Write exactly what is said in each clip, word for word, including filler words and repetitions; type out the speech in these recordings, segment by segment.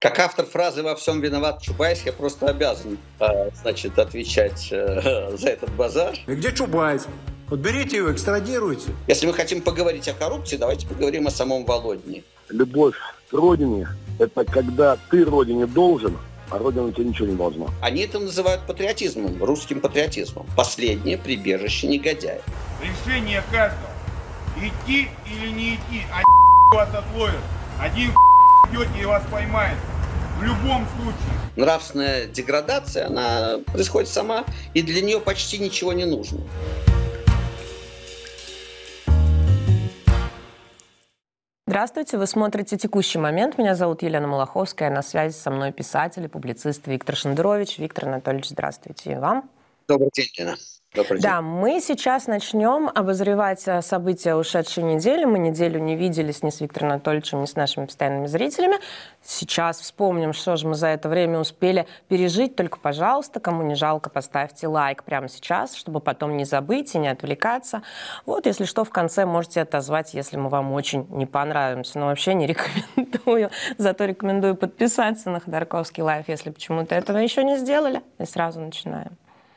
Как автор фразы «Во всем виноват Чубайс», я просто обязан, значит, отвечать за этот базар. И где Чубайс? Вот берите его, экстрадируйте. Если мы хотим поговорить о коррупции, давайте поговорим о самом Володине. Любовь к родине – это когда ты родине должен, а родина тебе ничего не должна. Они это называют патриотизмом, русским патриотизмом. Последнее прибежище негодяев. Решение каждого – идти или не идти. Один вас отловит, один идете и вас поймает. В любом случае. Нравственная деградация, она происходит сама, и для нее почти ничего не нужно. Здравствуйте, вы смотрите «Текущий момент». Меня зовут Елена Малаховская, на связи со мной писатель и публицист Виктор Шендерович. Виктор Анатольевич, здравствуйте, и вам. Добрый день, Лена. Добрый день. Да, мы сейчас начнем обозревать события ушедшей недели. Мы неделю не виделись ни с Виктором Анатольевичем, ни с нашими постоянными зрителями. Сейчас вспомним, что же мы за это время успели пережить. Только, пожалуйста, кому не жалко, поставьте лайк прямо сейчас, чтобы потом не забыть и не отвлекаться. Вот, если что, в конце можете отозвать, если мы вам очень не понравимся. Но вообще не рекомендую. Зато рекомендую подписаться на Ходорковский лайф, если почему-то этого еще не сделали. И сразу начинаем.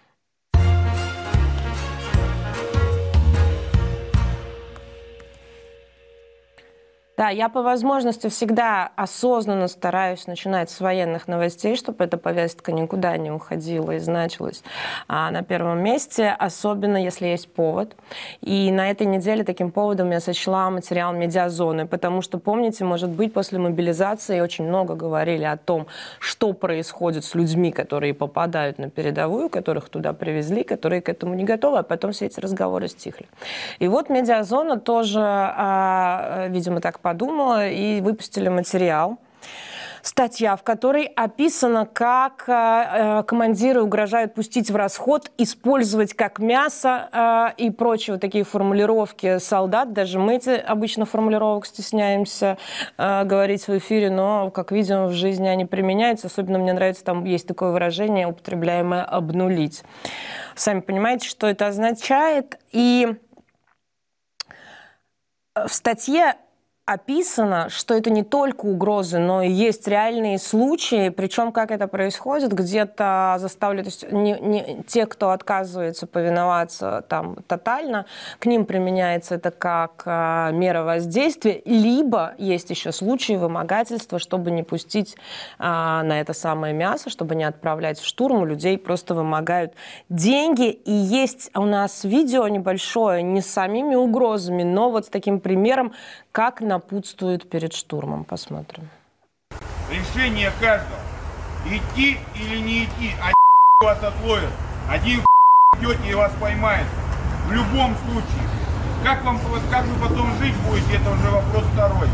Да, я по возможности всегда осознанно стараюсь начинать с военных новостей, чтобы эта повестка никуда не уходила и значилась а, на первом месте, особенно если есть повод. И на этой неделе таким поводом я сочла материал «Медиазоны», потому что, помните, может быть, после мобилизации очень много говорили о том, что происходит с людьми, которые попадают на передовую, которых туда привезли, которые к этому не готовы, а потом все эти разговоры стихли. И вот «Медиазона» тоже, а, видимо, так подумала и выпустили материал. Статья, в которой описано, как э, командиры угрожают пустить в расход, использовать как мясо э, и прочие вот такие формулировки солдат. Даже мы эти обычно формулировок стесняемся э, говорить в эфире, но, как видим, в жизни они применяются. Особенно мне нравится, там есть такое выражение, употребляемое «обнулить». Сами понимаете, что это означает. И в статье описано, что это не только угрозы, но и есть реальные случаи, причем как это происходит, где-то заставляют, то есть не, не, те, кто отказывается повиноваться там тотально, к ним применяется это как а, мера воздействия, либо есть еще случаи вымогательства, чтобы не пустить а, на это самое мясо, чтобы не отправлять в штурм, у людей просто вымогают деньги. И есть у нас видео небольшое, не с самими угрозами, но вот с таким примером, как напутствует перед штурмом. Посмотрим. Решение каждого. Идти или не идти. Один вас отловит. Один идете и вас поймает. В любом случае. Как вам, как вы потом жить будете, это уже вопрос второй.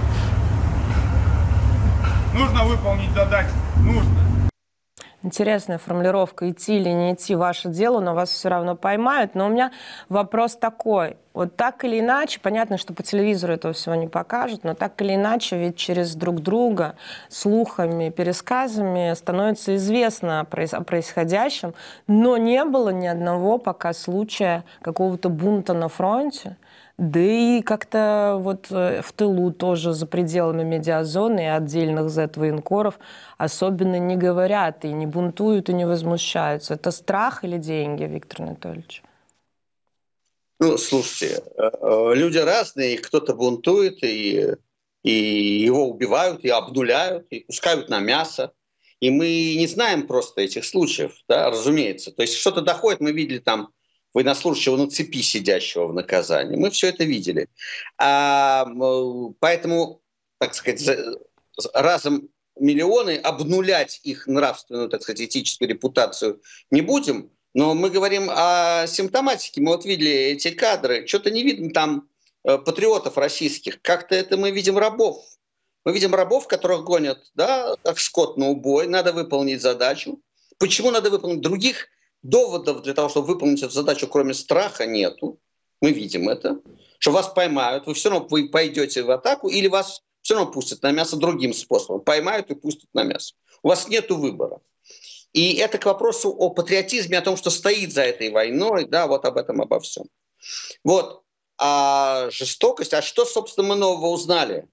Нужно выполнить задачу. Нужно. Интересная формулировка. Идти или не идти — ваше дело, но вас все равно поймают. Но у меня вопрос такой. Вот так или иначе, понятно, что по телевизору этого всего не покажут, но так или иначе, ведь через друг друга, слухами, пересказами становится известно о происходящем, но не было ни одного пока случая какого-то бунта на фронте. Да и как-то вот в тылу тоже за пределами медиазоны и отдельных зет-военкоров особенно не говорят и не бунтуют и не возмущаются. Это страх или деньги, Виктор Анатольевич? Ну, слушайте, люди разные, кто-то бунтует, и, и его убивают, и обнуляют, и пускают на мясо. И мы не знаем просто этих случаев, да, разумеется. То есть что-то доходит, мы видели там военнослужащего на цепи, сидящего в наказании. Мы все это видели. А, поэтому, так сказать, разом миллионы, обнулять их нравственную, так сказать, этическую репутацию не будем. Но мы говорим о симптоматике. Мы вот видели эти кадры. Что-то не видно там патриотов российских. Как-то это мы видим рабов. Мы видим рабов, которых гонят, да, как скот на убой. Надо выполнить задачу. Почему надо выполнить? Других доводов для того, чтобы выполнить эту задачу, кроме страха, нету. Мы видим это. Что вас поймают, вы все равно вы пойдете в атаку, или вас все равно пустят на мясо другим способом. Поймают и пустят на мясо. У вас нету выбора. И это к вопросу о патриотизме, о том, что стоит за этой войной, да, вот об этом, обо всем. Вот. А жестокость, а что, собственно, мы нового узнали?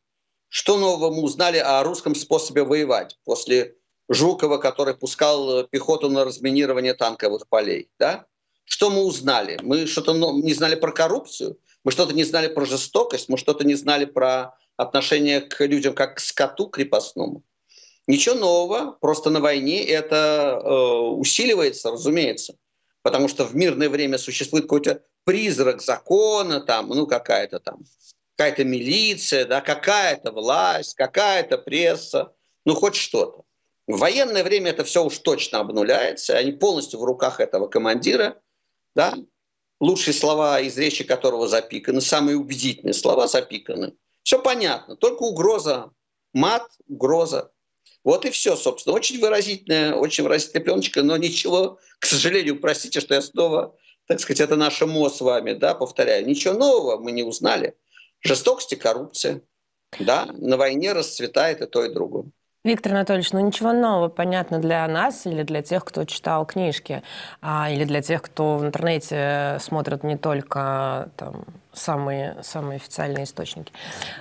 Что нового мы узнали о русском способе воевать после Жукова, который пускал пехоту на разминирование танковых полей? Да? Что мы узнали? Мы что-то не знали про коррупцию, мы что-то не знали про жестокость, мы что-то не знали про отношение к людям как к скоту крепостному. Ничего нового, просто на войне это э, усиливается, разумеется, потому что в мирное время существует какой-то призрак закона, там, ну какая-то там, какая-то милиция, да, какая-то власть, какая-то пресса, ну хоть что-то. В военное время это все уж точно обнуляется, они полностью в руках этого командира, да, лучшие слова из речи которого запиканы, самые убедительные слова запиканы. Все понятно, только угроза, мат, угроза. Вот и все, собственно. Очень выразительная, очень выразительная пленочка, но ничего, к сожалению, простите, что я снова, так сказать, это наше МО с вами, да, повторяю, ничего нового мы не узнали. Жестокость и коррупция, да, на войне расцветает и то, и другое. Виктор Анатольевич, ну ничего нового, понятно, для нас или для тех, кто читал книжки, а, или для тех, кто в интернете смотрит не только там, самые, самые официальные источники.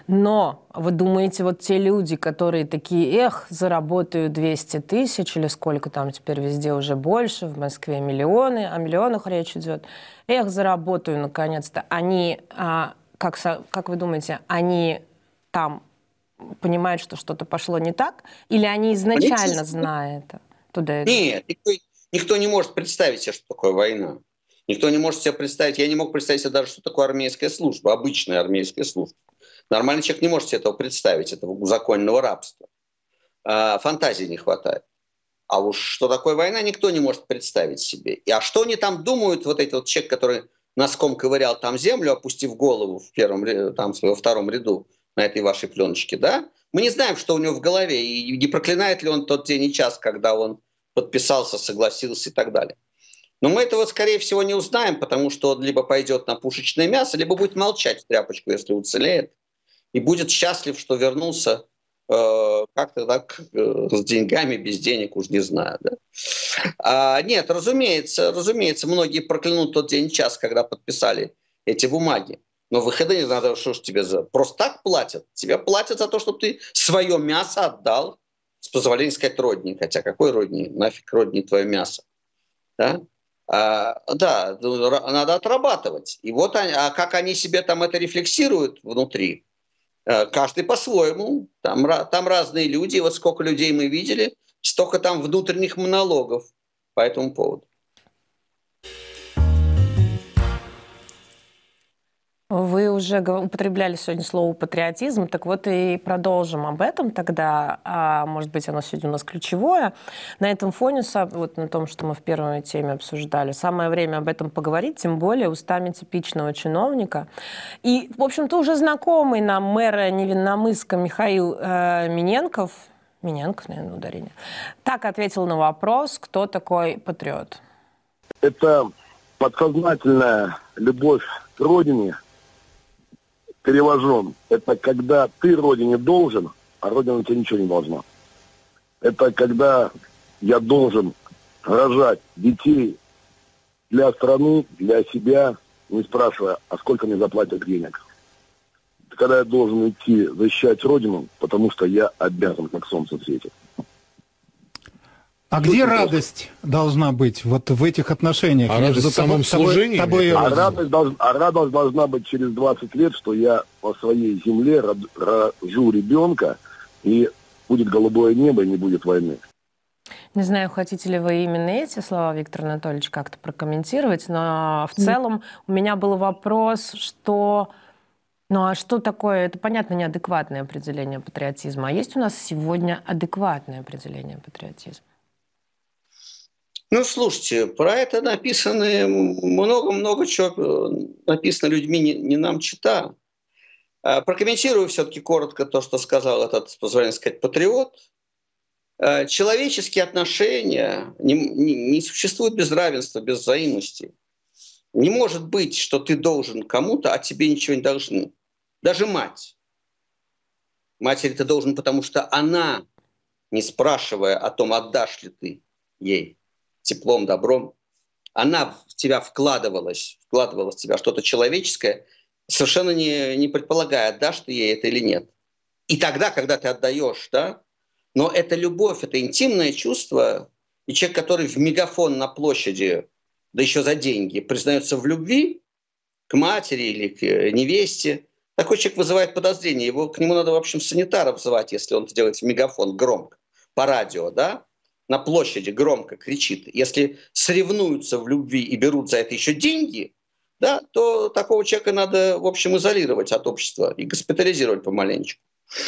Но вы думаете, вот те люди, которые такие, эх, заработаю двести тысяч, или сколько там теперь везде уже больше, в Москве миллионы, о миллионах речь идет, эх, заработаю наконец-то, они, а, как, как вы думаете, они там понимают, что что-то пошло не так? Или они изначально знают туда? Нет, никто, никто не может представить себе, что такое война. Никто не может себе представить, я не мог представить себе даже, что такое армейская служба, обычная армейская служба. Нормальный человек не может себе этого представить, этого узаконенного рабства. А, фантазии не хватает. А уж что такое война, никто не может представить себе. И, а что они там думают, вот этот вот человек, который носком ковырял там землю, опустив голову в первом, там, во втором ряду, на этой вашей пленочке, да? Мы не знаем, что у него в голове, и не проклинает ли он тот день и час, когда он подписался, согласился и так далее. Но мы этого, скорее всего, не узнаем, потому что он либо пойдет на пушечное мясо, либо будет молчать в тряпочку, если уцелеет, и будет счастлив, что вернулся э, как-то так э, с деньгами, без денег, уж не знаю. Да? А, нет, разумеется, разумеется, многие проклянут тот день и час, когда подписали эти бумаги. Но выхода не надо, что ж тебе за... Просто так платят. Тебе платят за то, чтобы ты свое мясо отдал, с позволения сказать, родни. Хотя какой родни? Нафиг родни твое мясо. Да? А, да, надо отрабатывать. И вот они, а как они себе там это рефлексируют внутри? Каждый по-своему. Там, там разные люди. Вот сколько людей мы видели, столько там внутренних монологов по этому поводу. Вы уже употребляли сегодня слово «патриотизм», так вот и продолжим об этом тогда. А, может быть, оно сегодня у нас ключевое. На этом фоне, вот на том, что мы в первой теме обсуждали, самое время об этом поговорить, тем более устами типичного чиновника. И, в общем-то, уже знакомый нам мэра Невинномысска Михаил э, Миненков, Миненков, наверное, ударение, так ответил на вопрос, кто такой патриот. Это подсознательная любовь к родине, перевожен. Это когда ты родине должен, а родина тебе ничего не должна. Это когда я должен рожать детей для страны, для себя, не спрашивая, а сколько мне заплатят денег. Это когда я должен идти защищать родину, потому что я обязан, как солнце светит. А где радость должна быть вот в этих отношениях? А радость в самом служении? Тобой, тобой а, радость долж, а радость должна быть через двадцать лет, что я по своей земле рожу ребенка, и будет голубое небо, и не будет войны. Не знаю, хотите ли вы именно эти слова, Виктор Анатольевич, как-то прокомментировать, но в целом у меня был вопрос, что... Ну а что такое? Это, понятно, неадекватное определение патриотизма. А есть у нас сегодня адекватное определение патриотизма? Ну, слушайте, про это написано много-много чего, написано людьми, не, не нам чита. А, прокомментирую все-таки коротко то, что сказал этот, позволение сказать, патриот. А, человеческие отношения, не, не, не существует без равенства, без взаимности. Не может быть, что ты должен кому-то, а тебе ничего не должны. Даже мать. Матери ты должен, потому что она, не спрашивая о том, отдашь ли ты ей теплом, добром, она в тебя вкладывалась, вкладывалась в тебя что-то человеческое, совершенно не, не предполагая, отдашь ты ей это или нет. и тогда, когда ты отдаешь, да, но это любовь, это интимное чувство, и человек, который в мегафон на площади, да еще за деньги, признается в любви к матери или к невесте, такой человек вызывает подозрение. Его, к нему надо, в общем, санитаров звать, если он это делает в мегафон громко, по радио, да, на площади громко кричит. Если соревнуются в любви и берут за это еще деньги, да, то такого человека надо, в общем, изолировать от общества и госпитализировать помаленечку.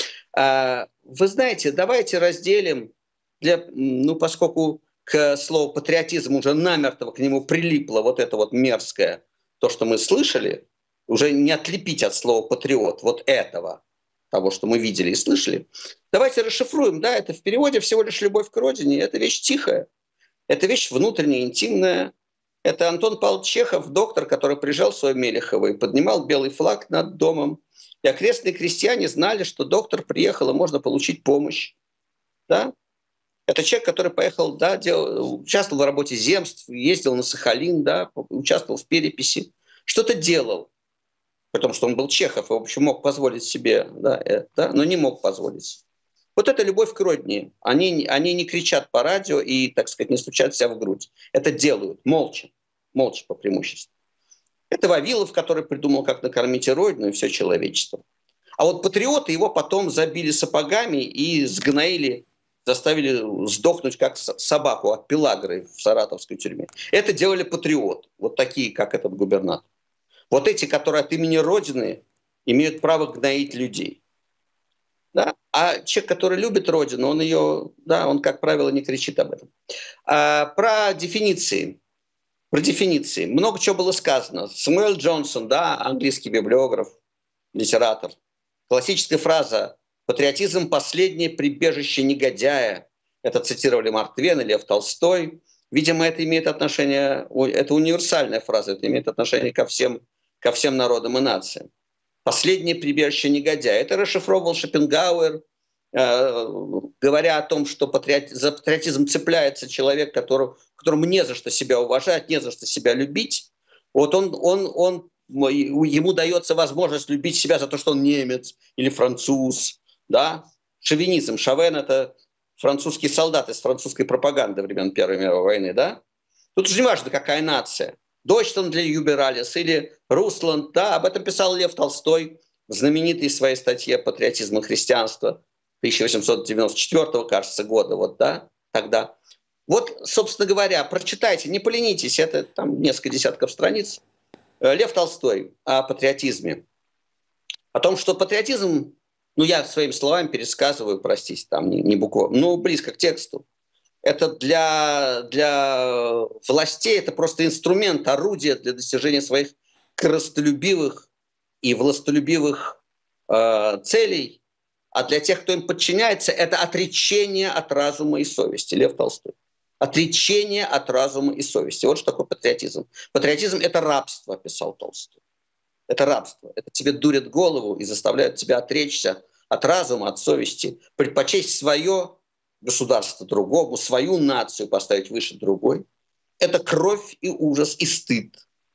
Вы знаете, давайте разделим, для, ну, поскольку к слову патриотизм уже намертво к нему прилипло вот это вот мерзкое, то, что мы слышали, уже не отлепить от слова патриот, вот этого, того, что мы видели и слышали. Давайте расшифруем, да, это в переводе всего лишь любовь к родине, это вещь тихая, это вещь внутренняя, интимная. Это Антон Павлович Чехов, доктор, который приезжал в свое Мелехово и поднимал белый флаг над домом. И окрестные крестьяне знали, что доктор приехал, и можно получить помощь. Да? Это человек, который поехал, да, делал, участвовал в работе земств, ездил на Сахалин, да, участвовал в переписи, что-то делал. Потому что он был Чехов и, в общем, мог позволить себе, да, это, но не мог позволить. Вот это любовь к родине. Они, они не кричат по радио и, так сказать, не стучат себя в грудь. Это делают молча, молча по преимуществу. Это Вавилов, который придумал, как накормить и родину, и все человечество. А вот патриоты его потом забили сапогами и сгноили, заставили сдохнуть, как собаку от пелагры в саратовской тюрьме. Это делали патриоты, вот такие, как этот губернатор. Вот эти, которые от имени Родины имеют право гноить людей. Да? А человек, который любит Родину, он ее, да, он, как правило, не кричит об этом. А, про дефиниции. Про дефиниции. Много чего было сказано. Сэмюэл Джонсон, да, английский библиограф, литератор. Классическая фраза «патриотизм – последнее прибежище негодяя». Это цитировали Марк Твен и Лев Толстой. Видимо, это имеет отношение, это универсальная фраза, это имеет отношение ко всем, ко всем народам и нациям. Последнее прибежище негодяя. Это расшифровывал Шопенгауэр, э, говоря о том, что патриот, за патриотизм цепляется человек, которому, которому не за что себя уважать, не за что себя любить. Вот он, он, он, ему дается возможность любить себя за то, что он немец или француз. Да? Шовинизм. Шовен – это французский солдат из французской пропаганды времен Первой мировой войны. Да? Тут уже не важно, какая нация. Дойчланд для Юбералис или Русланд, да, об этом писал Лев Толстой в знаменитой своей статье «Патриотизм и христианство» тысяча восемьсот девяносто четвёртого, кажется, года, вот, да, тогда. Вот, собственно говоря, прочитайте, не поленитесь, это там несколько десятков страниц. Лев Толстой о патриотизме. О том, что патриотизм, ну, я своими словами пересказываю, простите, там не, не буквально, ну, близко к тексту. Это для, для властей это просто инструмент, орудие для достижения своих корыстолюбивых и властолюбивых э, целей. А для тех, кто им подчиняется, это отречение от разума и совести. Лев Толстой. Отречение от разума и совести. Вот что такое патриотизм. Патриотизм – это рабство, писал Толстой. Это рабство. Это тебе дурят голову и заставляют тебя отречься от разума, от совести, предпочесть свое государство другому, свою нацию поставить выше другой. Это кровь и ужас и стыд.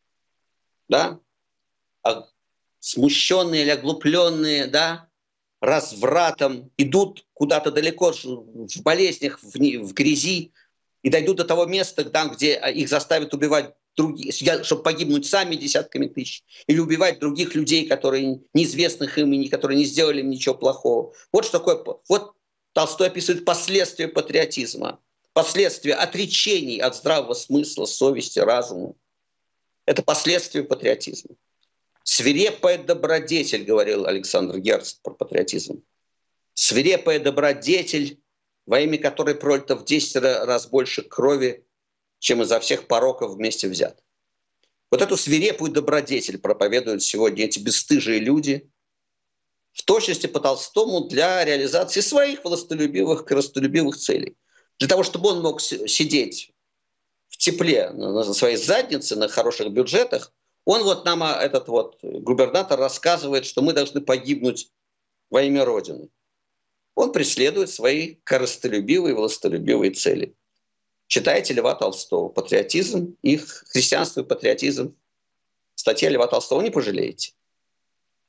Да? А смущенные или оглупленные, да, развратом идут куда-то далеко в болезнях, в, в грязи и дойдут до того места, там, где их заставят убивать других, чтобы погибнуть сами десятками тысяч, или убивать других людей, которые неизвестных им и которые не сделали им ничего плохого. Вот что такое. Вот Толстой описывает последствия патриотизма, последствия отречений от здравого смысла, совести, разума. Это последствия патриотизма. Свирепая добродетель, говорил Александр Герцен про патриотизм. Свирепая добродетель, во имя которой пролито в десять раз больше крови, чем изо всех пороков вместе взят. Вот эту свирепую добродетель проповедуют сегодня эти бесстыжие люди, в точности по Толстому, для реализации своих властолюбивых, корыстолюбивых целей. Для того, чтобы он мог сидеть в тепле на своей заднице, на хороших бюджетах, он вот нам, этот вот губернатор, рассказывает, что мы должны погибнуть во имя Родины. Он преследует свои корыстолюбивые, властолюбивые цели. Читайте Льва Толстого. Патриотизм, их христианство и патриотизм. Статья Льва Толстого, не пожалеете.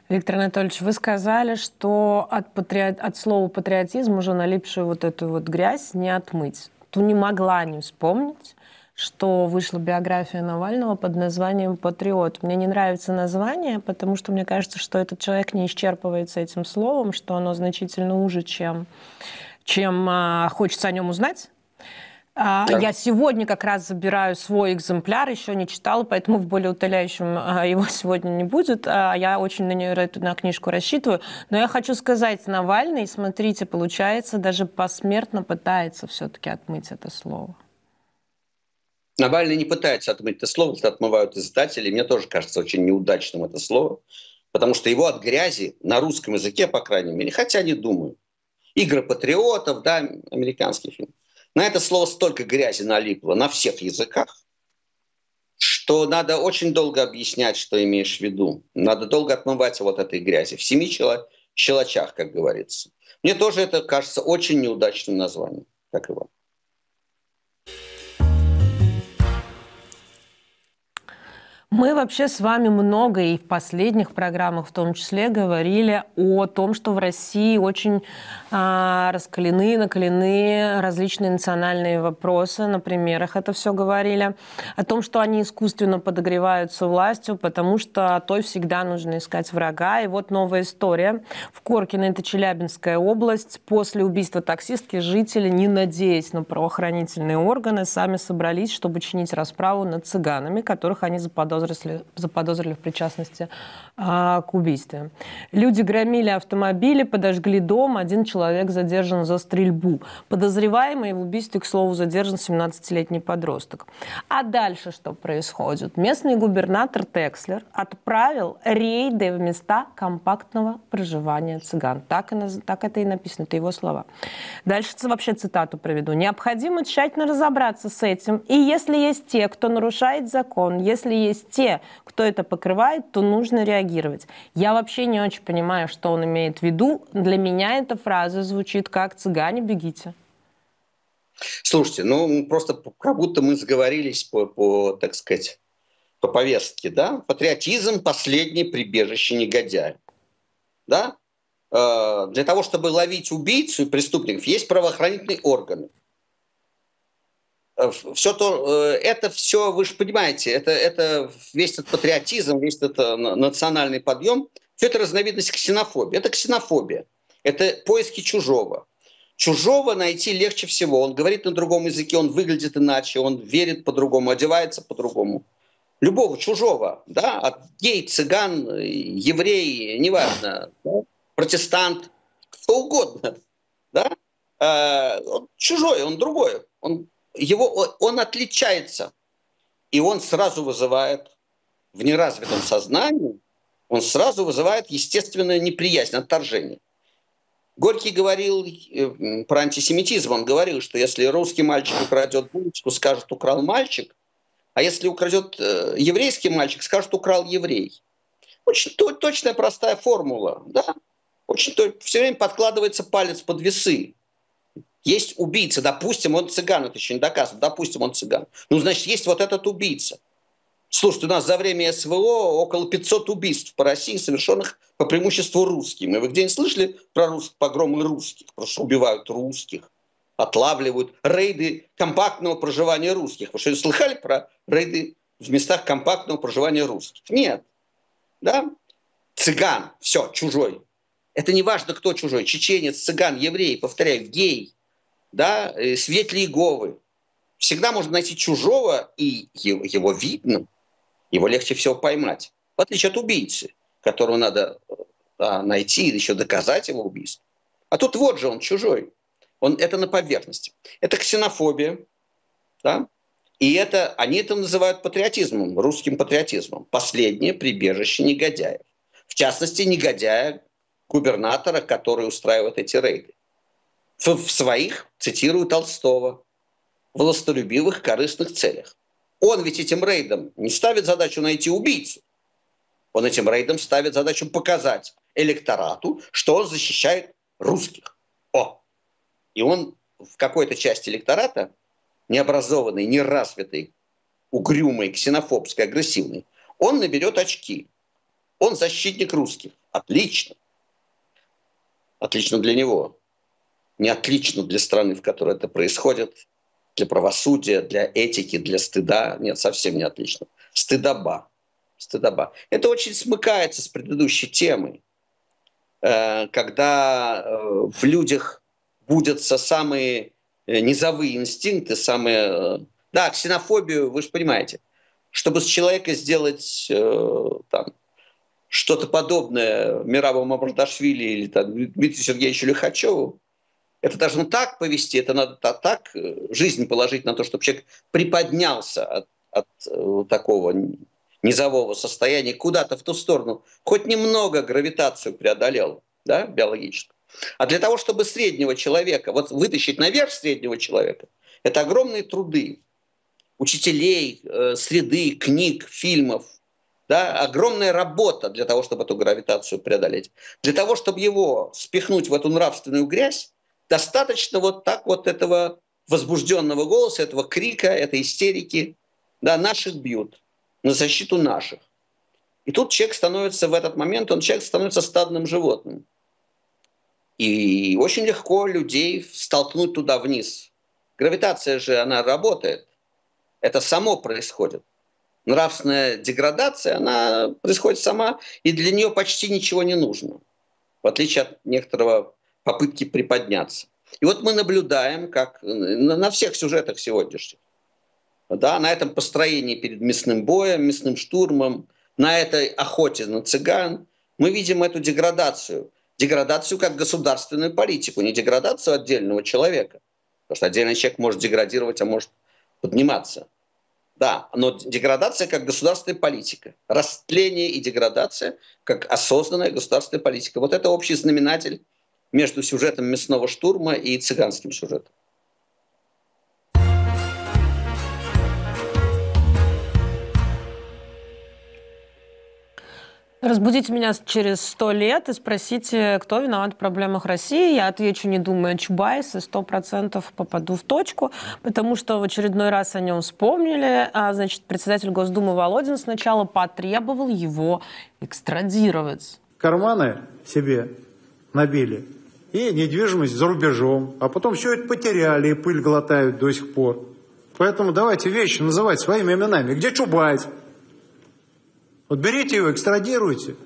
Виктор Анатольевич, вы сказали, что от, патриот... от слова патриотизм уже налипшую вот эту вот грязь не отмыть. То не могла не вспомнить, что вышла биография Навального под названием «Патриот». Мне не нравится название, потому что мне кажется, что этот человек не исчерпывается этим словом, что оно значительно уже, чем, чем а, хочется о нем узнать. А, да. Я сегодня как раз забираю свой экземпляр, еще не читала, поэтому в более утоляющем а, его сегодня не будет. А, я очень на, нее, на книжку рассчитываю. Но я хочу сказать, Навальный, смотрите, получается, даже посмертно пытается все-таки отмыть это слово. Навальный не пытается отмыть это слово, это отмывают издатели. Мне тоже кажется очень неудачным это слово, потому что его от грязи на русском языке, по крайней мере, хотя не думаю. «Игры патриотов», да, американский фильм. На это слово столько грязи налипло на всех языках, что надо очень долго объяснять, что имеешь в виду. Надо долго отмывать вот этой грязи. В семи щелочах, как говорится. Мне тоже это кажется очень неудачным названием, как и вам. Мы вообще с вами много и в последних программах в том числе говорили о том, что в России очень а, раскалены, накалены различные национальные вопросы. На примерах это все говорили. О том, что они искусственно подогреваются властью, потому что той всегда нужно искать врага. И вот новая история. В Коркино, это Челябинская область, после убийства таксистки жители, не надеясь на правоохранительные органы, сами собрались, чтобы чинить расправу над цыганами, которых они заподозрили заподозрили в причастности а, к убийству. Люди громили автомобили, подожгли дом, один человек задержан за стрельбу. Подозреваемый в убийстве, к слову, задержан семнадцатилетний подросток. А дальше что происходит? Местный губернатор Текслер отправил рейды в места компактного проживания цыган. Так, и, так это и написано, это его слова. Дальше вообще цитату приведу. «Необходимо тщательно разобраться с этим, и если есть те, кто нарушает закон, если есть те, кто это покрывает, то нужно реагировать». Я вообще не очень понимаю, что он имеет в виду. Для меня эта фраза звучит как «цыгане, бегите». Слушайте, ну просто как будто мы сговорились по, по так сказать, по повестке, да? Патриотизм – последнее прибежище негодяя. Да? Э, для того, чтобы ловить убийцу и преступников, есть правоохранительные органы. Все то, это все, вы же понимаете, это, это весь этот патриотизм, весь этот национальный подъем, все это разновидность ксенофобии. Это ксенофобия, это поиски чужого. Чужого найти легче всего. Он говорит на другом языке, он выглядит иначе, он верит по-другому, одевается по-другому. Любого чужого, да, от гей, цыган, еврей, неважно, да, протестант, кто угодно, да, он чужой, он другой, он Его, он отличается, и он сразу вызывает в неразвитом сознании, он сразу вызывает естественное неприязнь, отторжение. Горький говорил про антисемитизм, он говорил, что если русский мальчик украдет булочку, скажет «украл мальчик», а если украдет еврейский мальчик, скажет «украл еврей». Очень точная, простая формула, да? Очень, все время подкладывается палец под весы. Есть убийца, допустим, он цыган, это еще не доказано, допустим, он цыган. Ну, значит, есть вот этот убийца. Слушайте, у нас за время СВО около пятисот убийств по России, совершенных по преимуществу русскими. Вы где-нибудь слышали про русских, погромы русских? Потому что убивают русских, отлавливают. Рейды компактного проживания русских. Вы что, слыхали про рейды в местах компактного проживания русских? Нет. Да? Цыган, все, чужой. Это не важно, кто чужой. Чеченец, цыган, еврей, повторяю, гей. Да, свидетели Иеговы. Всегда можно найти чужого, и его видно, его легче всего поймать. В отличие от убийцы, которого надо да, найти и еще доказать его убийство. А тут вот же он чужой. Он, это на поверхности. Это ксенофобия. Да? И это, они это называют патриотизмом, русским патриотизмом. Последнее прибежище негодяев. В частности, негодяя губернатора, который устраивает эти рейды. В своих, цитирую Толстого, властолюбивых корыстных целях. Он ведь этим рейдом не ставит задачу найти убийцу. Он этим рейдом ставит задачу показать электорату, что он защищает русских. О! И он в какой-то части электората, необразованный, неразвитый, угрюмый, ксенофобский, агрессивный, он наберет очки. Он защитник русских. Отлично. Отлично для него. Не отлично для страны, в которой это происходит, для правосудия, для этики, для стыда. Нет, совсем не отлично. Стыдоба. Стыдоба. Это очень смыкается с предыдущей темой, когда в людях будутся самые низовые инстинкты, самые... Да, ксенофобию, вы же понимаете. Чтобы с человека сделать там, что-то подобное Мираву Мамардашвили или там, Дмитрию Сергеевичу Лихачеву, это должно так повести, это надо так жизнь положить на то, чтобы человек приподнялся от, от вот такого низового состояния куда-то в ту сторону, хоть немного гравитацию преодолел, да, биологическую. А для того, чтобы среднего человека, вот вытащить наверх среднего человека, это огромные труды учителей, э, среды, книг, фильмов, да, огромная работа для того, чтобы эту гравитацию преодолеть. Для того, чтобы его спихнуть в эту нравственную грязь, достаточно вот так вот этого возбужденного голоса, этого крика, этой истерики. Да, наших бьют на защиту наших. И тут человек становится в этот момент, он человек становится стадным животным. И очень легко людей столкнуть туда вниз. Гравитация же, она работает. Это само происходит. Нравственная деградация, она происходит сама, и для нее почти ничего не нужно. В отличие от некоторого попытки приподняться. И вот мы наблюдаем, как на всех сюжетах сегодняшних, да, на этом построении перед мясным боем, мясным штурмом, на этой охоте на цыган, мы видим эту деградацию. Деградацию как государственную политику, не деградацию отдельного человека. Потому что отдельный человек может деградировать, а может подниматься. Да, но деградация как государственная политика. Растление и деградация как осознанная государственная политика. Вот это общий знаменатель между сюжетом мясного штурма и цыганским сюжетом. Разбудите меня через сто лет и спросите, кто виноват в проблемах России. Я отвечу, не думая, Чубайс, и сто процентов попаду в точку, потому что в очередной раз о нем вспомнили. А, значит, председатель Госдумы Володин сначала потребовал его экстрадировать. Карманы себе набили и недвижимость за рубежом, а потом все это потеряли и пыль глотают до сих пор. Поэтому давайте вещи называть своими именами. Где Чубайс? Вот берите его, экстрадируйте.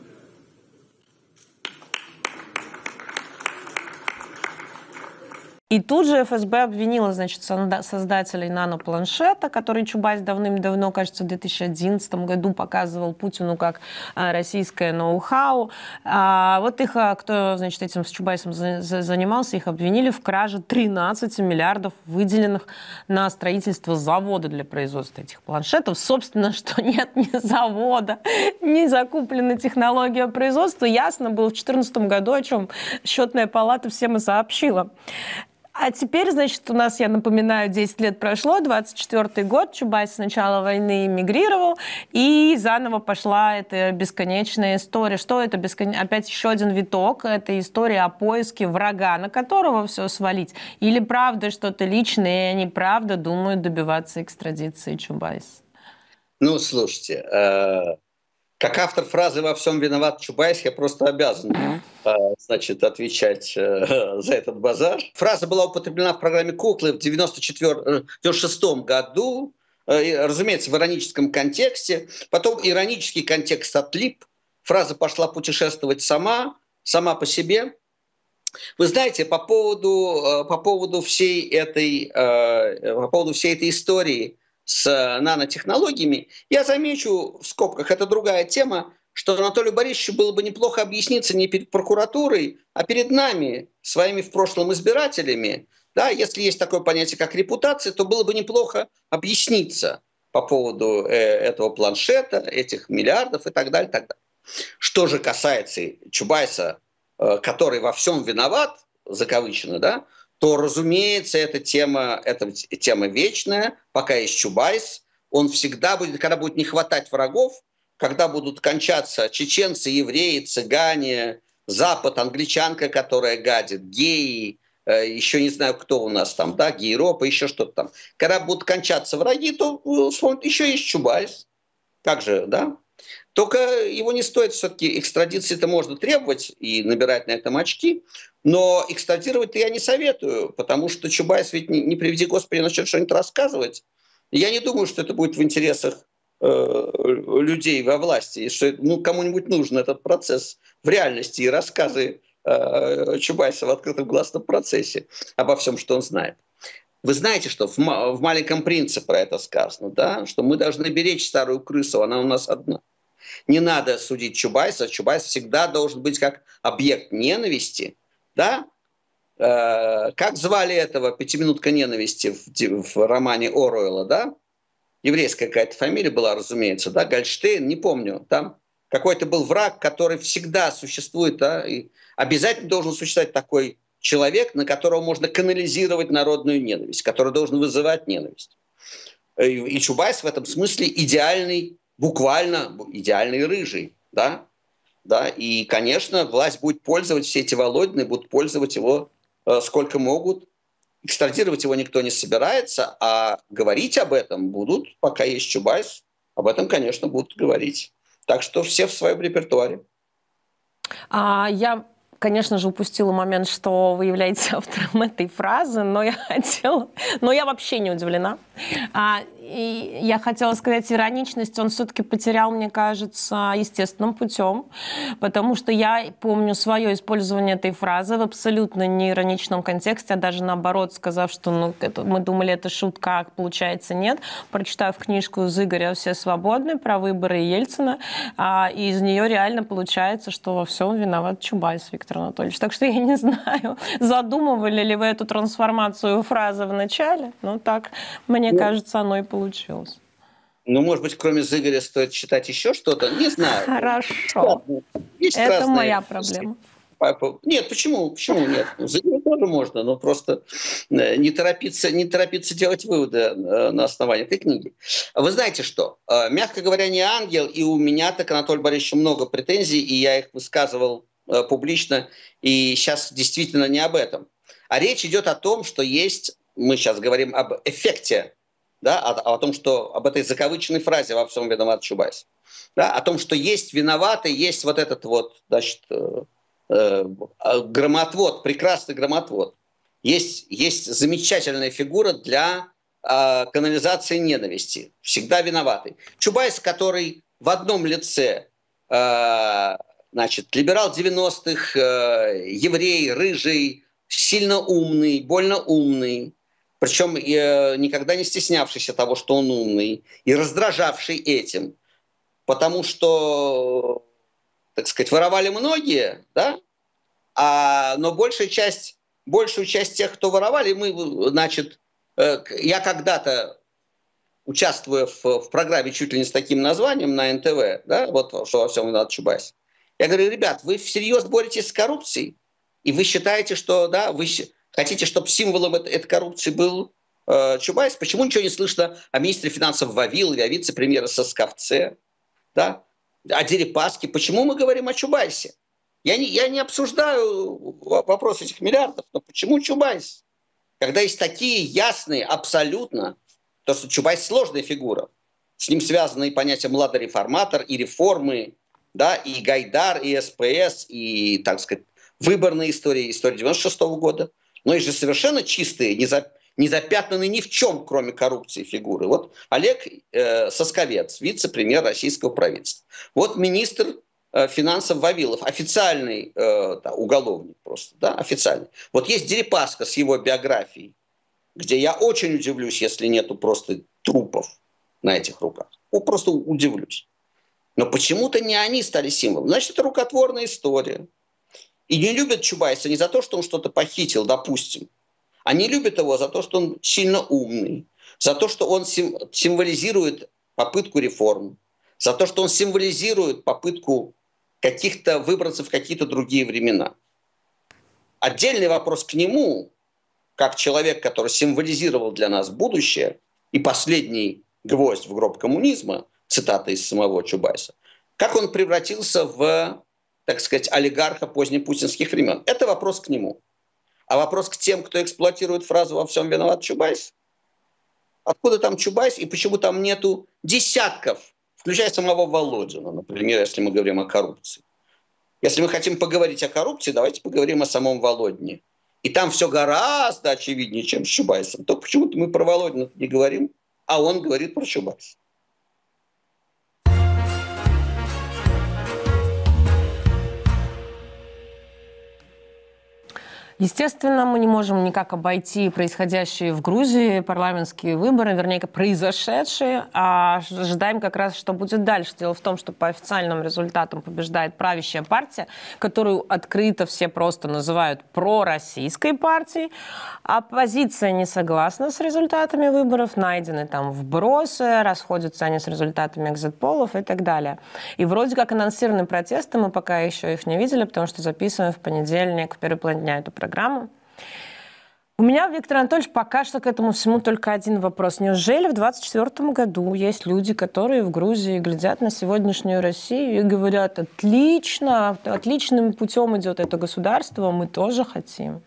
И тут же эф эс бэ обвинила, значит, создателей нанопланшета, который Чубайс давным-давно, кажется, в две тысячи одиннадцатом году показывал Путину как российское ноу-хау. А вот их, кто, значит, этим с Чубайсом занимался, их обвинили в краже тринадцати миллиардов, выделенных на строительство завода для производства этих планшетов. Собственно, что нет ни завода, ни закупленной технологии производства. Ясно было в две тысячи четырнадцатом году, о чем Счетная палата всем и сообщила. А теперь, значит, у нас, я напоминаю, десять лет прошло, двадцать четвёртый год, Чубайс с начала войны эмигрировал, и заново пошла эта бесконечная история. Что это? Бескон... Опять еще один виток, это история о поиске врага, на которого все свалить. Или правда что-то личное, и они правда думают добиваться экстрадиции Чубайса? Ну, слушайте, э, как автор фразы «во всем виноват Чубайс», я просто обязан э, значит, отвечать э, за этот базар. Фраза была употреблена в программе «Куклы» в девяносто шестом году, э, разумеется, в ироническом контексте. Потом иронический контекст отлип. Фраза пошла путешествовать сама, сама по себе. Вы знаете, по поводу, э, по поводу всей этой, э, по поводу всей этой истории с нанотехнологиями, я замечу в скобках, это другая тема, что Анатолию Борисовичу было бы неплохо объясниться не перед прокуратурой, а перед нами, своими в прошлом избирателями. Да, если есть такое понятие, как репутация, то было бы неплохо объясниться по поводу э, этого планшета, этих миллиардов и так далее, так далее. Что же касается Чубайса, э, который во всем виноват, закавычено, да, то, разумеется, эта тема, эта тема вечная, пока есть Чубайс. Он всегда будет, когда будет не хватать врагов, когда будут кончаться чеченцы, евреи, цыгане, Запад, англичанка, которая гадит, геи, э, еще не знаю, кто у нас там, да, гейропа, еще что-то там. Когда будут кончаться враги, то вспомнят, еще есть Чубайс. Как же, да? Только его не стоит все-таки, экстрадиции-то можно требовать и набирать на этом очки, но экстрадировать-то я не советую, потому что Чубайс ведь, не, не приведи Господи, начнет что-нибудь рассказывать. Я не думаю, что это будет в интересах э, людей во власти, и что ну, кому-нибудь нужен этот процесс в реальности и рассказы э, Чубайса в открытом гласном процессе обо всем, что он знает. Вы знаете, что в, в «Маленьком принце» про это сказано, да? Что мы должны беречь старую крысу, она у нас одна. Не надо судить Чубайса. Чубайс всегда должен быть как объект ненависти. Да? Э, как звали этого «Пятиминутка ненависти» в, в романе Оруэлла? Да? Еврейская какая-то фамилия была, разумеется. Да? Гольдштейн, не помню. Там какой-то был враг, который всегда существует. Да? И обязательно должен существовать такой человек, на которого можно канализировать народную ненависть, который должен вызывать ненависть. И, и Чубайс в этом смысле идеальный, буквально идеальный рыжий, да, да, и, конечно, власть будет пользовать все эти Володины, будут пользовать его э, сколько могут. Экстрадировать его никто не собирается, а говорить об этом будут, пока есть Чубайс, об этом, конечно, будут говорить. Так что все в своем репертуаре. А, я... Конечно же, упустила момент, что вы являетесь автором этой фразы, но я хотела, но я вообще не удивлена. А, и я хотела сказать, ироничность он все-таки потерял, мне кажется, естественным путем, потому что я помню свое использование этой фразы в абсолютно неироничном контексте, а даже наоборот, сказав, что ну, это, мы думали, это шутка, а получается нет, прочитав книжку из Игоря «Все свободны» про выборы Ельцина, а, и из нее реально получается, что во всем виноват Чубайс, Виктор Анатольевич. Так что я не знаю, задумывали ли вы эту трансформацию фразы в начале, но так, мне ну, кажется, оно и получилось. Ну, может быть, кроме Зыгоря стоит читать еще что-то? Не знаю. Хорошо. Есть Это разные... моя проблема. Нет, почему? Почему нет? Зыгоря тоже можно, но просто не торопиться, не торопиться делать выводы на основании этой книги. Вы знаете что? Мягко говоря, не ангел, и у меня так, Анатолий Борисович, много претензий, и я их высказывал публично, и сейчас действительно не об этом. А речь идет о том, что есть, мы сейчас говорим об эффекте, да, о, о том, что об этой закавыченной фразе «во всем виноват Чубайс», да, о том, что есть виноватый, есть вот этот вот, значит, э, э, громотвод, прекрасный громотвод. Есть, есть замечательная фигура для э, канализации ненависти, всегда виноватый. Чубайс, который в одном лице э, значит, либерал девяностых, э, еврей, рыжий, сильно умный, больно умный, причем э, никогда не стеснявшийся того, что он умный, и раздражавший этим, потому что, так сказать, воровали многие, да, а, но большая часть, большую часть тех, кто воровали, мы, значит, э, я когда-то, участвуя в, в программе чуть ли не с таким названием на эн тэ вэ, да, вот что во всем виноват Чубайс, я говорю, ребят, вы всерьез боретесь с коррупцией, и вы считаете, что, да, вы хотите, чтобы символом этой, этой коррупции был э, Чубайс? Почему ничего не слышно о министре финансов Вавилове, о вице-премьере Сосковце, да, о Дерипаске? Почему мы говорим о Чубайсе? Я не, я не обсуждаю вопрос этих миллиардов, но почему Чубайс? Когда есть такие ясные, абсолютно, то, что Чубайс сложная фигура, с ним связаны и понятия младореформатор, и реформы, да, и Гайдар, и эс пэ эс, и, так сказать, выборные истории, история девяносто шестого года, но и же совершенно чистые, не, за, не запятнанные ни в чем, кроме коррупции фигуры. Вот Олег э, Сосковец, вице-премьер российского правительства. Вот министр э, финансов Вавилов, официальный э, да, уголовник просто, да, официальный. Вот есть Дерипаска с его биографией, где я очень удивлюсь, если нету просто трупов на этих руках. Ну, просто удивлюсь. Но почему-то не они стали символом. Значит, это рукотворная история. И не любят Чубайса не за то, что он что-то похитил, допустим. Они любят его за то, что он сильно умный, за то, что он сим- символизирует попытку реформ, за то, что он символизирует попытку каких-то выбраться в какие-то другие времена. Отдельный вопрос к нему, как человек, который символизировал для нас будущее, и последний гвоздь в гроб коммунизма, цитата из самого Чубайса, как он превратился в, так сказать, олигарха позднепутинских времен. Это вопрос к нему. А вопрос к тем, кто эксплуатирует фразу «во всем виноват Чубайс». Откуда там Чубайс и почему там нету десятков включая самого Володина, например, если мы говорим о коррупции. Если мы хотим поговорить о коррупции, давайте поговорим о самом Володине. И там все гораздо очевиднее, чем с Чубайсом. То почему-то мы про Володина не говорим, а он говорит про Чубайса. Естественно, мы не можем никак обойти происходящие в Грузии парламентские выборы, вернее, произошедшие, а ожидаем как раз, что будет дальше. Дело в том, что по официальным результатам побеждает правящая партия, которую открыто все просто называют пророссийской партией. Оппозиция не согласна с результатами выборов, найдены там вбросы, расходятся они с результатами экзит-полов и так далее. И вроде как анонсированы протесты, мы пока еще их не видели, потому что записываем в понедельник, в первый план дня эту программу. У меня, Виктор Анатольевич, пока что к этому всему только один вопрос. Неужели в двадцать четвёртом году есть люди, которые в Грузии глядят на сегодняшнюю Россию и говорят: отлично, отличным путем идет это государство, мы тоже хотим?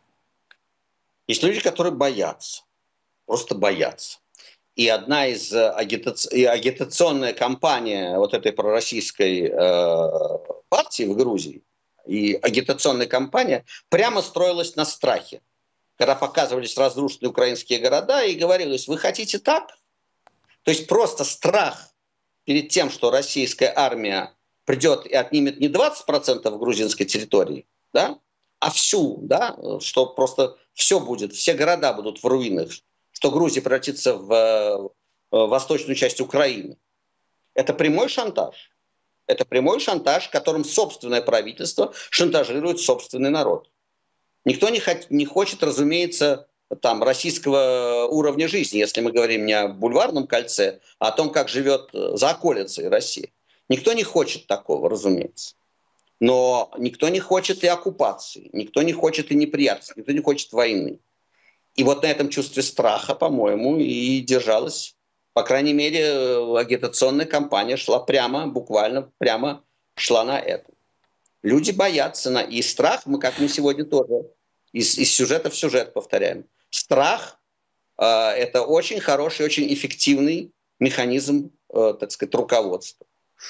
Есть люди, которые боятся, просто боятся. И одна из агитаци... агитационная кампания вот этой пророссийской э, партии в Грузии, и агитационная кампания прямо строилась на страхе. Когда показывались разрушенные украинские города, и говорилось: вы хотите так? То есть просто страх перед тем, что российская армия придет и отнимет не двадцать процентов грузинской территории, да, а всю, да, что просто все будет, все города будут в руинах, что Грузия превратится в, в восточную часть Украины. Это прямой шантаж. Это прямой шантаж, которым собственное правительство шантажирует собственный народ. Никто не, хот- не хочет, разумеется, там, российского уровня жизни, если мы говорим не о бульварном кольце, а о том, как живет за околицей Россия. Никто не хочет такого, разумеется. Но никто не хочет и оккупации, никто не хочет и неприятностей, никто не хочет войны. И вот на этом чувстве страха, по-моему, и держалась. По крайней мере, агитационная кампания шла прямо, буквально прямо шла на это. Люди боятся. На... И страх, мы как мы сегодня тоже из, из сюжета в сюжет повторяем. Страх э, – это очень хороший, очень эффективный механизм, э, так сказать, руководства.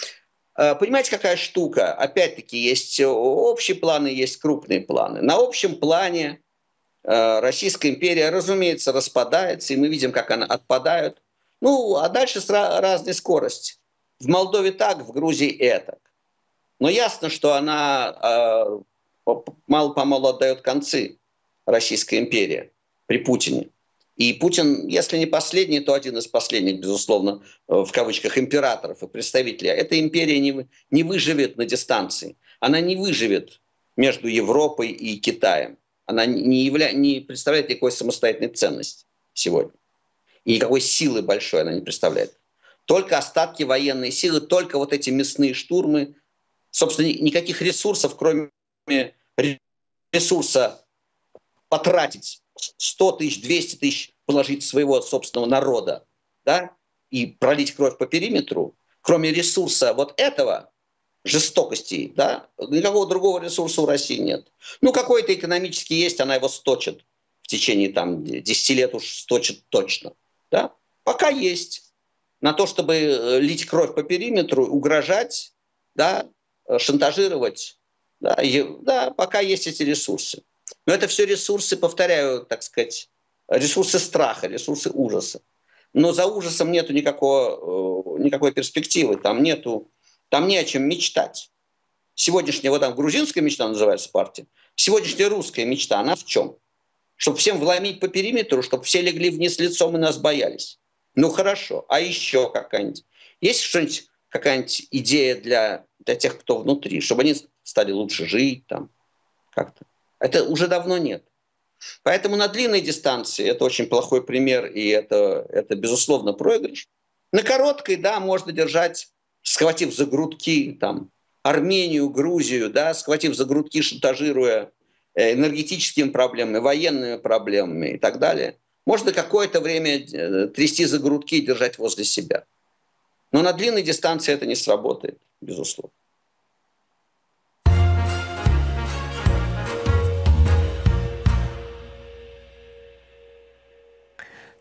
Э, понимаете, какая штука? Опять-таки, есть общие планы, есть крупные планы. На общем плане э, Российская империя, разумеется, распадается, и мы видим, как она отпадает. Ну, а дальше с разной скоростью. В Молдове так, в Грузии это. Но ясно, что она э, мало-помалу отдает концы, Российская империя, при Путине. И Путин, если не последний, то один из последних, безусловно, в кавычках, императоров и представителей. Эта империя не, не выживет на дистанции. Она не выживет между Европой и Китаем. Она не, явля... не представляет никакой самостоятельной ценности сегодня. И никакой силы большой она не представляет. Только остатки военной силы, только вот эти мясные штурмы. Собственно, никаких ресурсов, кроме ресурса потратить сто тысяч, двести тысяч, положить своего собственного народа, да, и пролить кровь по периметру, кроме ресурса вот этого, жестокости, да, никакого другого ресурса у России нет. Ну, какой-то экономический есть, она его сточит в течение там десяти лет, уж сточит точно. Да? Пока есть. На то, чтобы лить кровь по периметру, угрожать, да, шантажировать, да, и, да, пока есть эти ресурсы. Но это все ресурсы, повторяю, так сказать, ресурсы страха, ресурсы ужаса. Но за ужасом нету никакого, никакой перспективы, там нету, там не о чем мечтать. Сегодняшняя, вот там грузинская мечта называется партия, сегодняшняя русская мечта, она в чем? Чтобы всем вломить по периметру, чтобы все легли вниз лицом и нас боялись. Ну хорошо, а еще какая-нибудь? Есть что-нибудь, какая-нибудь идея для, для тех, кто внутри, чтобы они стали лучше жить там как-то? Это уже давно нет. Поэтому на длинной дистанции это очень плохой пример, и это, это безусловно, проигрыш. На короткой, да, можно держать, схватив за грудки там, Армению, Грузию, да, схватив за грудки, шантажируя энергетическими проблемами, военными проблемами и так далее. Можно какое-то время трясти за грудки и держать возле себя. Но на длинной дистанции это не сработает, безусловно.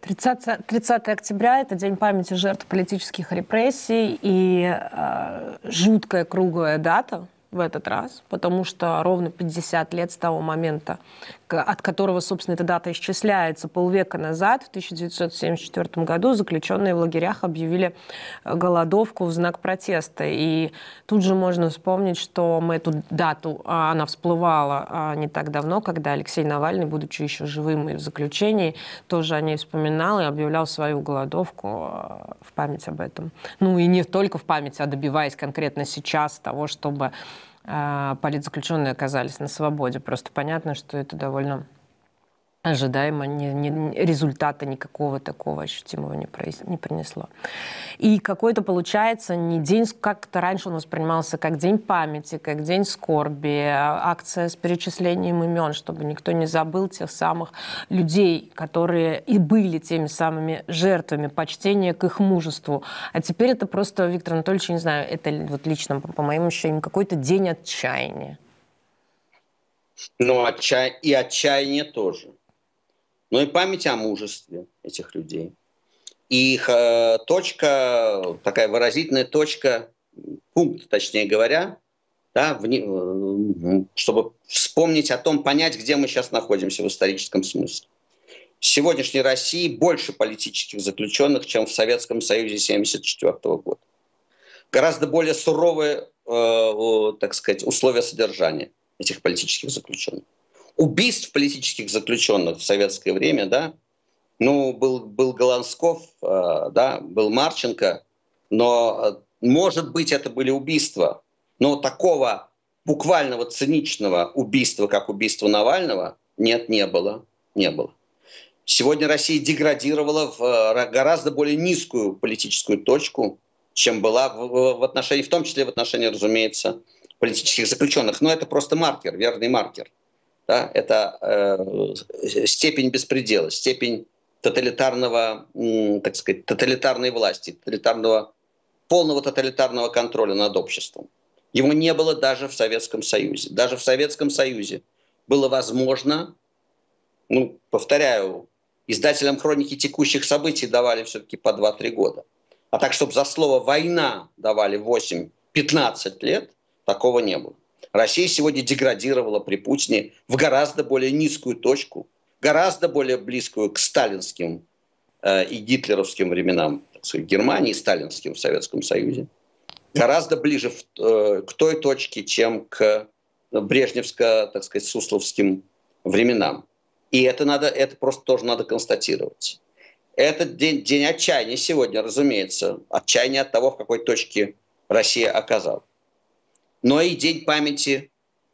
тридцатое октября – это День памяти жертв политических репрессий и э, жуткая круглая дата в этот раз, потому что ровно пятьдесят лет с того момента, от которого, собственно, эта дата исчисляется, полвека назад, в тысяча девятьсот семьдесят четвёртом году, заключенные в лагерях объявили голодовку в знак протеста. И тут же можно вспомнить, что мы эту дату, она всплывала не так давно, когда Алексей Навальный, будучи еще живым и в заключении, тоже о ней вспоминал и объявлял свою голодовку в память об этом. Ну и не только в память, а добиваясь конкретно сейчас того, чтобы политзаключенные оказались на свободе. Просто понятно, что это довольно ожидаемо, не, не, результата никакого такого ощутимого не, произ, не принесло. И какой-то, получается, не день, как-то раньше он воспринимался как день памяти, как день скорби, акция с перечислением имен, чтобы никто не забыл тех самых людей, которые и были теми самыми жертвами, почтения к их мужеству. А теперь это просто, Виктор Анатольевич, не знаю, это вот лично, по, по моим ощущениям, какой-то день отчаяния. Ну, отчай... и отчаяние тоже. Но и память о мужестве этих людей. И их э, точка, такая выразительная точка, пункт, точнее говоря, да, в, э, чтобы вспомнить о том, понять, где мы сейчас находимся в историческом смысле. В сегодняшней России больше политических заключенных, чем в Советском Союзе семьдесят четвёртого года. Гораздо более суровые, э, так сказать, условия содержания этих политических заключенных. Убийств политических заключенных в советское время, да, ну, был, был Голансков, э, да, был Марченко, но, может быть, это были убийства, но такого буквального циничного убийства, как убийство Навального, нет, не было, не было. Сегодня Россия деградировала в э, гораздо более низкую политическую точку, чем была в, в отношении, в том числе в отношении, разумеется, политических заключенных. Но это просто маркер, верный маркер. Да, это э, степень беспредела, степень тоталитарного, м, так сказать, тоталитарной власти, тоталитарного, полного тоталитарного контроля над обществом. Его не было даже в Советском Союзе. Даже в Советском Союзе было возможно, ну, повторяю, издателям хроники текущих событий давали все-таки по два-три года. А так, чтобы за слово «война» давали восемь-пятнадцать лет, такого не было. Россия сегодня деградировала при Путине в гораздо более низкую точку, гораздо более близкую к сталинским э, и гитлеровским временам, так сказать, Германии, сталинским в Советском Союзе. Гораздо ближе в, э, к той точке, чем к брежневско, так сказать, сусловским временам. И это, надо, это просто тоже надо констатировать. Этот день, день отчаяния сегодня, разумеется, отчаяние от того, в какой точке Россия оказалась. Но и день памяти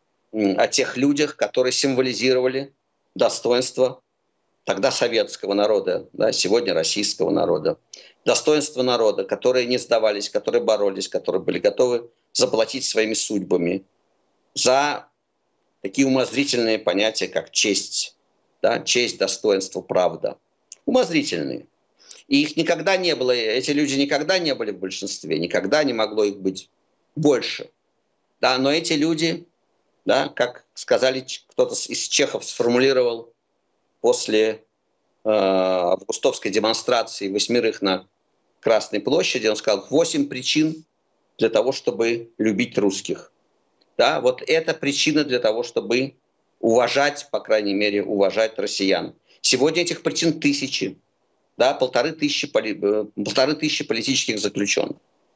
о тех людях, которые символизировали достоинство тогда советского народа, да, сегодня российского народа. Достоинство народа, которые не сдавались, которые боролись, которые были готовы заплатить своими судьбами за такие умозрительные понятия, как честь, да, честь, достоинство, правда. Умозрительные. И их никогда не было, эти люди никогда не были в большинстве, никогда не могло их быть больше. Да, но эти люди, да, как сказали, кто-то из чехов сформулировал после э, августовской демонстрации восьмерых на Красной площади, он сказал, восемь причин для того, чтобы любить русских. Да, вот это причина для того, чтобы уважать, по крайней мере, уважать россиян. Сегодня этих причин тысячи, да, полторы тысячи, полторы тысячи политических заключенных.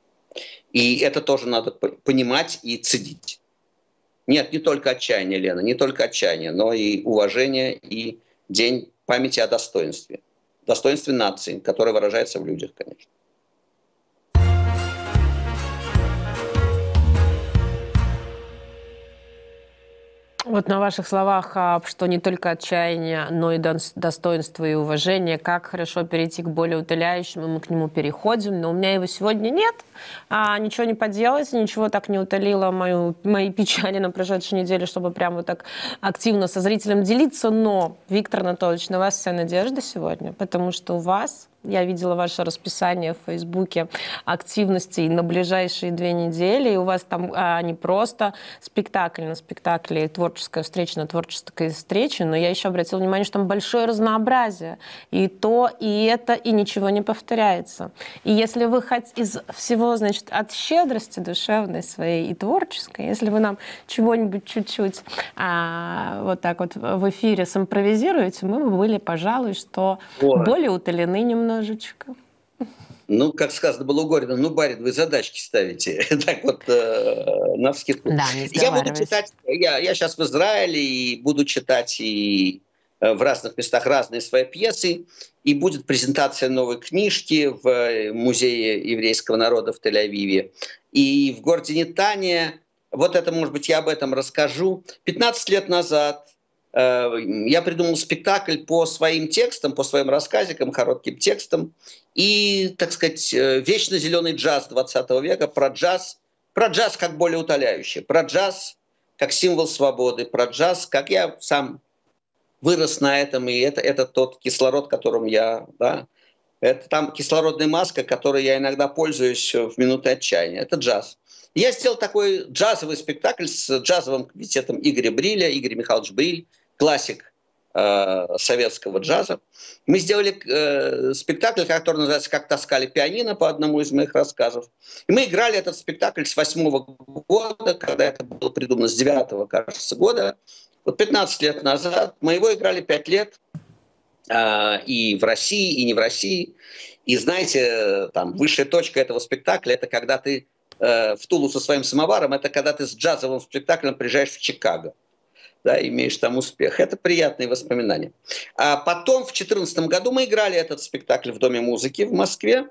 И это тоже надо понимать и цедить. Нет, не только отчаяние, Лена, не только отчаяние, но и уважение, и день памяти о достоинстве. Достоинстве нации, которое выражается в людях, конечно. Вот на ваших словах, что не только отчаяние, но и достоинство и уважение, как хорошо перейти к более утоляющему, мы к нему переходим, но у меня его сегодня нет, а ничего не поделать, ничего так не утолило мою, мои печали на прошедшей неделе, чтобы прямо вот так активно со зрителем делиться, но, Виктор Анатольевич, на вас вся надежда сегодня, потому что у вас Я видела ваше расписание в Фейсбуке активностей на ближайшие две недели, и у вас там а, не просто спектакль на спектакле, творческая встреча на творческой встрече, но я еще обратила внимание, что там большое разнообразие. И то, и это, и ничего не повторяется. И если вы хоть из всего, значит, от щедрости душевной своей и творческой, если вы нам чего-нибудь чуть-чуть а, вот так вот в эфире симпровизируете, мы бы были, пожалуй, что Ой. более утолены немножечко. Ну, как сказано было у Горина, ну, барин, вы задачки ставите. Так вот, э, навскидку. Да, я буду читать, я, я сейчас в Израиле и буду читать и в разных местах разные свои пьесы. И будет презентация новой книжки в Музее еврейского народа в Тель-Авиве. И в городе Нетания, вот это, может быть, я об этом расскажу. пятнадцать лет назад я придумал спектакль по своим текстам, по своим рассказикам, коротким текстам. И, так сказать, вечно зеленый джаз двадцатого века, про джаз, про джаз как более утоляющий, про джаз как символ свободы, про джаз, как я сам вырос на этом, и это, это тот кислород, которым я... Да, это там кислородная маска, которой я иногда пользуюсь в минуты отчаяния. Это джаз. Я сделал такой джазовый спектакль с джазовым квинтетом Игоря Бриля, Игорь Михайлович Бриль, классик э, советского джаза. Мы сделали э, спектакль, который называется «Как таскали пианино», по одному из моих рассказов. И мы играли этот спектакль с восьмого года, когда это было придумано, с девятого, кажется, года. Вот пятнадцать лет назад. Мы его играли пять лет э, и в России, и не в России. И знаете, там высшая точка этого спектакля – это когда ты э, в Тулу со своим самоваром, это когда ты с джазовым спектаклем приезжаешь в Чикаго. Да, имеешь там успех. Это приятные воспоминания. А потом в две тысячи четырнадцатом году мы играли этот спектакль в Доме музыки в Москве.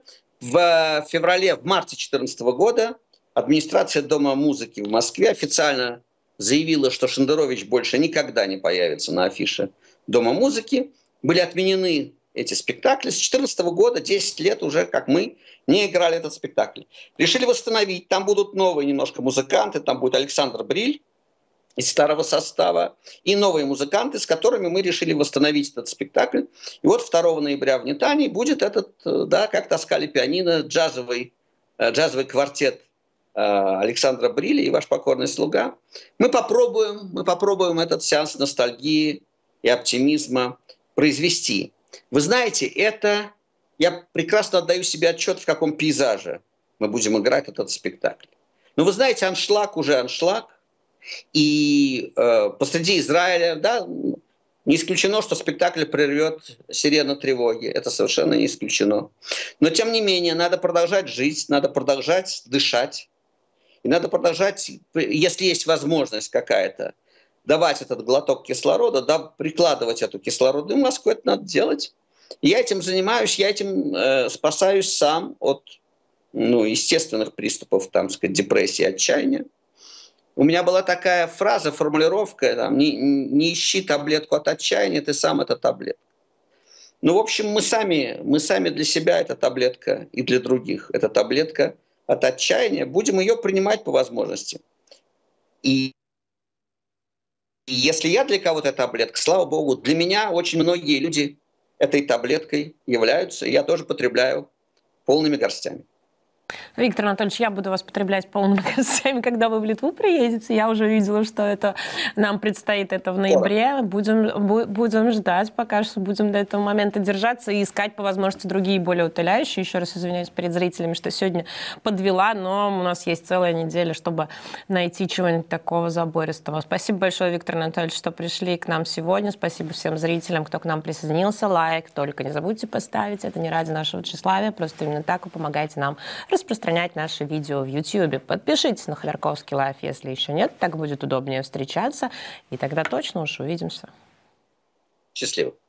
В феврале, в марте две тысячи четырнадцатого года администрация Дома музыки в Москве официально заявила, что Шендерович больше никогда не появится на афише Дома музыки. Были отменены эти спектакли. С две тысячи четырнадцатого года, десять лет уже, как мы, не играли этот спектакль. Решили восстановить. Там будут новые немножко музыканты. Там будет Александр Бриль из старого состава, и новые музыканты, с которыми мы решили восстановить этот спектакль. И вот второго ноября в Нетании будет этот, да, «Как таскали пианино», джазовый, джазовый квартет Александра Бриля и «Ваш покорный слуга». Мы попробуем, мы попробуем этот сеанс ностальгии и оптимизма произвести. Вы знаете, это... Я прекрасно отдаю себе отчет, в каком пейзаже мы будем играть этот спектакль. Но вы знаете, аншлаг уже аншлаг. И э, посреди Израиля, да, не исключено, что спектакль прервет сирена тревоги. Это совершенно не исключено. Но тем не менее, надо продолжать жить, надо продолжать дышать. И надо продолжать, если есть возможность какая-то, давать этот глоток кислорода, да, прикладывать эту кислородную маску, это надо делать. И я этим занимаюсь, я этим э, спасаюсь сам от ну, естественных приступов, там, сказать, депрессии, отчаяния. У меня была такая фраза, формулировка, там, не, не ищи таблетку от отчаяния, ты сам эта таблетка. Ну, в общем, мы сами, мы сами для себя эта таблетка и для других. Это таблетка от отчаяния. Будем ее принимать по возможности. И, и если я для кого-то эта таблетка, слава богу, для меня очень многие люди этой таблеткой являются. И я тоже потребляю полными горстями. Виктор Анатольевич, я буду вас потреблять полными горстями, когда вы в Литву приедете. Я уже видела, что это нам предстоит это в ноябре. Будем, бу, будем ждать, пока что будем до этого момента держаться и искать по возможности другие более утоляющие. Еще раз извиняюсь перед зрителями, что сегодня подвела, но у нас есть целая неделя, чтобы найти чего-нибудь такого забористого. Спасибо большое, Виктор Анатольевич, что пришли к нам сегодня. Спасибо всем зрителям, кто к нам присоединился. Лайк только не забудьте поставить. Это не ради нашего тщеславия, просто именно так вы помогаете нам распространять наши видео в YouTube. Подпишитесь на Ходорковский лайф, если еще нет, так будет удобнее встречаться, и тогда точно уж увидимся. Счастливо.